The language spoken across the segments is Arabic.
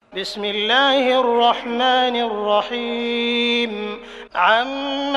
بسم الله الرحمن الرحيم عم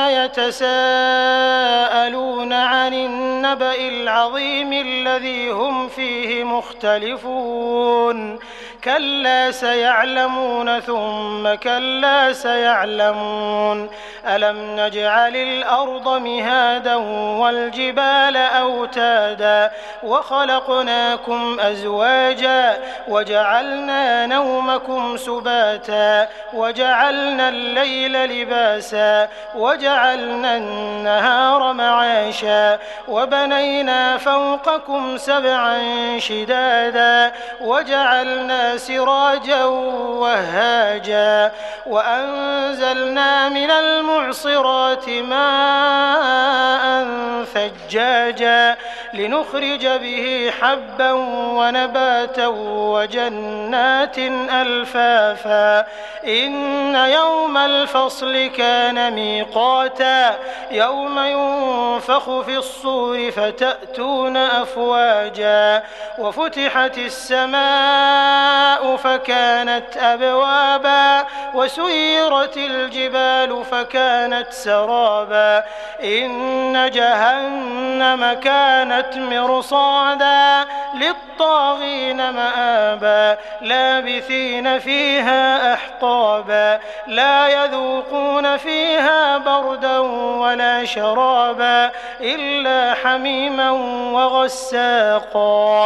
يتساءلون عن النبأ العظيم الذي هم فيه مختلفون كلا سيعلمون ثم كلا سيعلمون ألم نجعل الأرض مهادا والجبال أوتادا وخلقناكم أزواجا وجعلنا نومكم سباتا وجعلنا الليل لباسا وجعلنا النهار معاشا وبنينا فوقكم سبعا شدادا وجعلنا سراجا وهاجا وأنزلنا من المعصرات ماء ثجاجا لنخرج به حبا ونباتا وجنات ألفافا إن يوم الفصل كان ميقاتا يوم ينفخ في الصور فتأتون أفواجا وفتحت السماء فكانت أبوابا وسيرت الجبال فكانت سرابا إن جهنم كانت مرصادا للطاغين مآبا لابثين فيها أحقابا لا يذوقون فيها بردا ولا شرابا إلا حميما وغساقا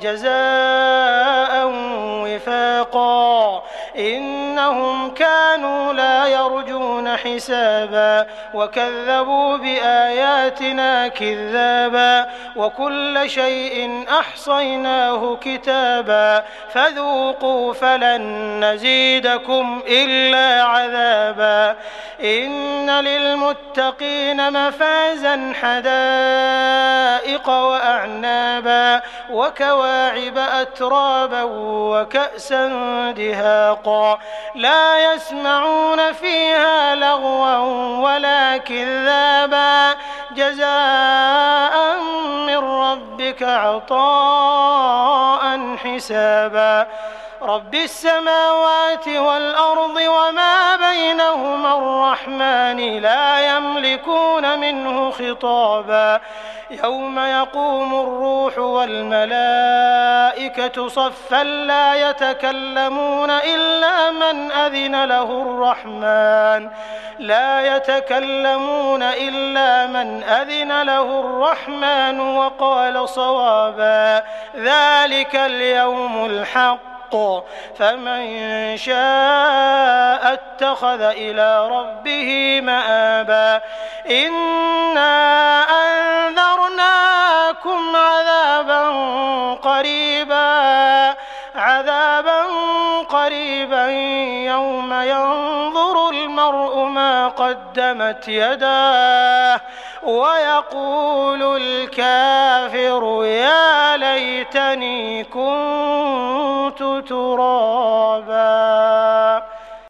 جزاء وفاقا إنهم كانوا لا يرجون حسابا وكذبوا بآياتنا كذابا وكل شيء أحصيناه كتابا فذوقوا فلن نزيدكم إلا عذابا إن للمتقين مفازا حدائق وأعنابا وكواعب أترابا وكأسا دهاقا لا يسمعون فيها لغوا ولا كذابا جزاء من ربك عطاء حسابا رب السماوات والأرض وما بينهما الرحمن لا يملكون منه خطابا يوم يقوم الروح والملائكة صفا لا يتكلمون إلا من أذن له الرحمن وقال صوابا ذلك اليوم الحق فمن شاء اتخذ إلى ربه مآبا إنا أنذرناكم عذابا قريبا يوم ينظر المرء ما قدمت يداه ويقول الكافر يا ليتني كنت ترابا.